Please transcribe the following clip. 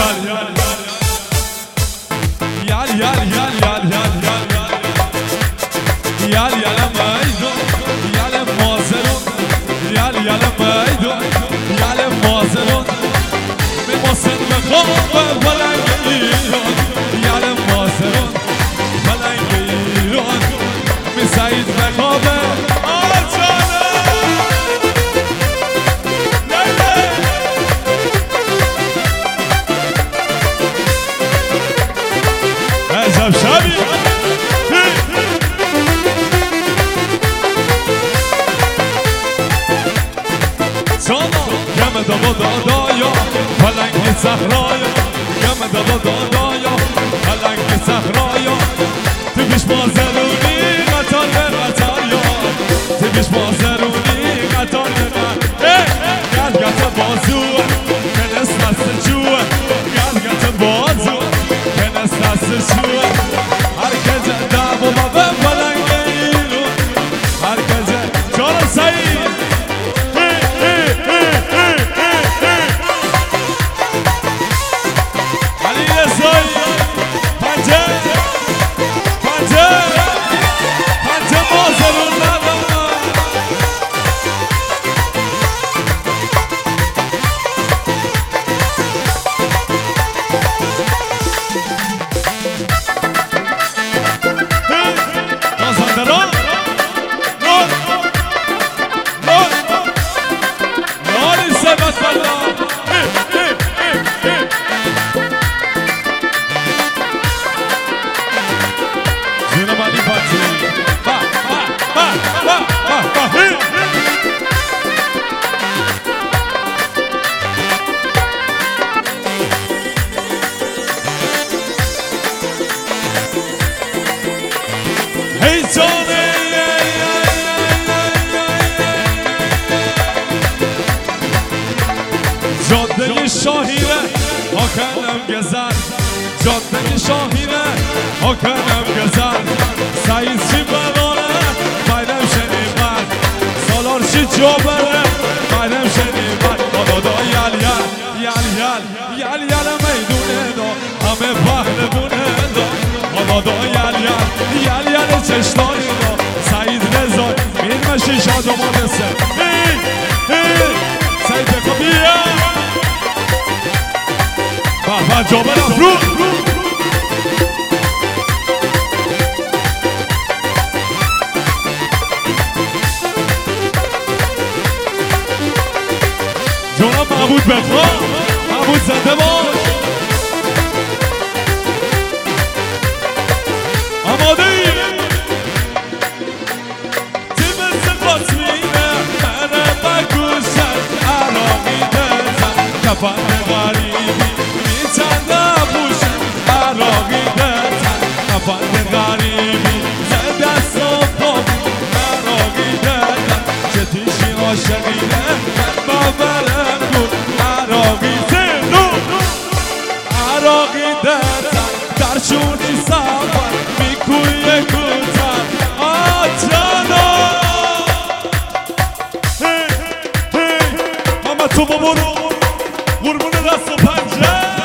سعید بخوابه عجب شبی سانا گم دادا دادایا پلنگ صحرایا گم دادا دادایا پلنگ صحرایا تو پیش بازرونی قطار به قطار یا تو پیش بازرونی قطار به قطار گلگت بازو کنس دست جوه گلگت بازو کنس دست جوه هرکه دعو و به پلنگ ایرون هرکه جانم سعید علی رسایی پنجه بازرون ندارم مازندران ناری ثبت بالله جونم علی باتی هی جانه جاده شاهینه ها کنم گذر جاده شاهینه ها کنم گذر سعید چی برانه بایدم شنیبر سالار چی جا بره بایدم شنیبر دادا یل میدونه دا همه پهلوونه دا دادا یل چشتانی دا سعید رضا این مشی شادمان سه سعید بکن بیا بابا جا برم رو جناب محمود بخواه محمود زنده باش آماده ای تیمز قاسمینه منه بگوشن عراقی دزن کفن غریبی میچنده بوشن عراقی دزن کفن غریبی زد دست و پا عراقی دزن چه تیشی عاشقینه باورم کن عراقی زنو عراقی دزن در شونی سفر میکوی کتن آجانا همه تو برو قربون دست و پنجه